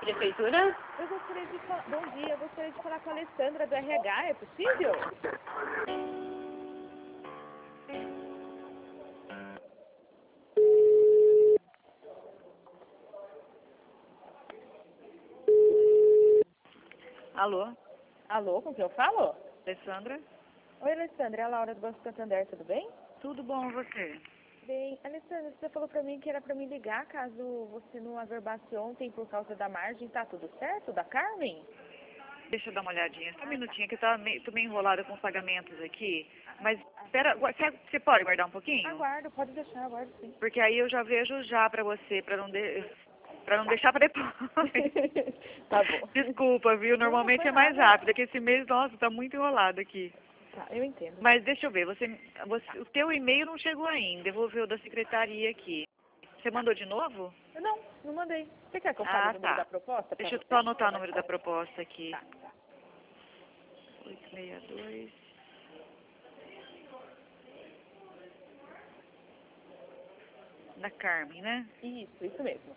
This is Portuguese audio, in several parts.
Prefeitura? Eu gostaria de falar... Bom dia, eu gostaria de falar com a Alessandra do RH, é possível? Alô, Alô, com quem eu falo? Alessandra? Oi, Alessandra, é a Laura do Banco Santander, tudo bem? Tudo bom você? Bem, Alessandra, você falou pra mim que era pra me ligar caso você não averbasse ontem por causa da margem, tá tudo certo, da Carmen? Deixa eu dar uma olhadinha, só um minutinho que tô meio enrolada com os pagamentos aqui. Mas espera, você pode guardar um pouquinho? Aguardo, pode deixar, aguardo sim. Porque aí eu já vejo já pra você, pra não deixar pra depois. Tá bom. Desculpa, viu? Normalmente foi é mais nada. rápido, é que esse mês, nossa, tá muito enrolado aqui. Tá, eu entendo. Mas deixa eu ver, o teu e-mail não chegou ainda, eu vou ver o da secretaria aqui. Você mandou de novo? Não mandei. Você quer que eu fale o número da proposta? Deixa eu pra só você? anotar o número da proposta aqui. Tá. 862. Da Carmen, né? Isso mesmo.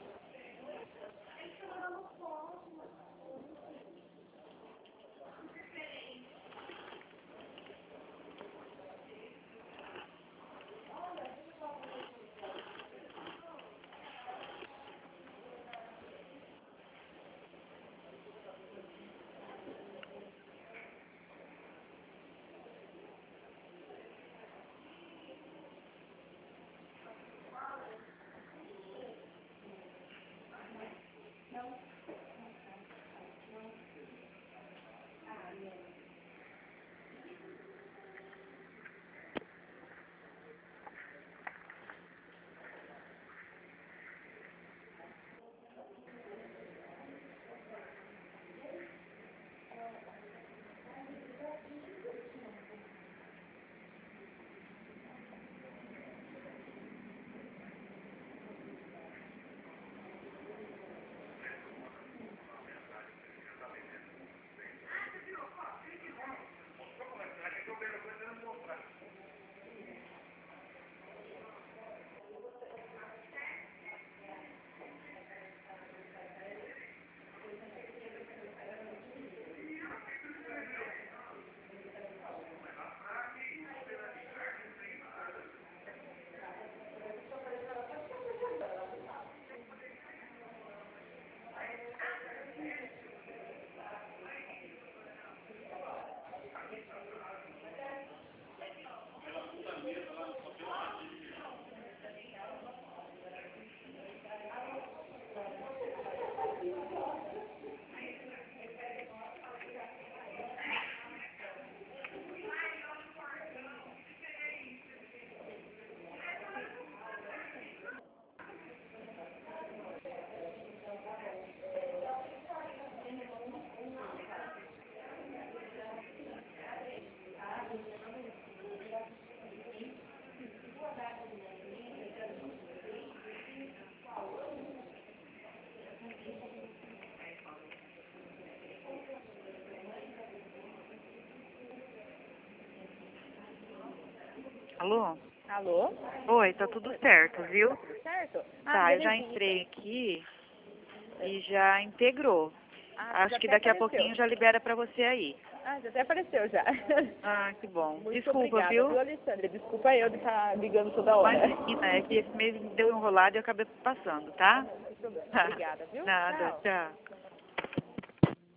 Alô? Alô? Oi, tá tudo certo, viu? Certo? Tá, eu já Belezinha. entrei aqui e já integrou. Já Acho que até daqui a apareceu. pouquinho já libera pra você aí. Já até apareceu já. Ah, que bom. Muito Desculpa, obrigada, viu? viu, Alessandra? Desculpa eu de estar ligando toda hora. Imagina, é que esse mês me deu enrolado e eu acabei passando, tá? Não tem problema. Obrigada, viu? Nada, Tchau. tchau.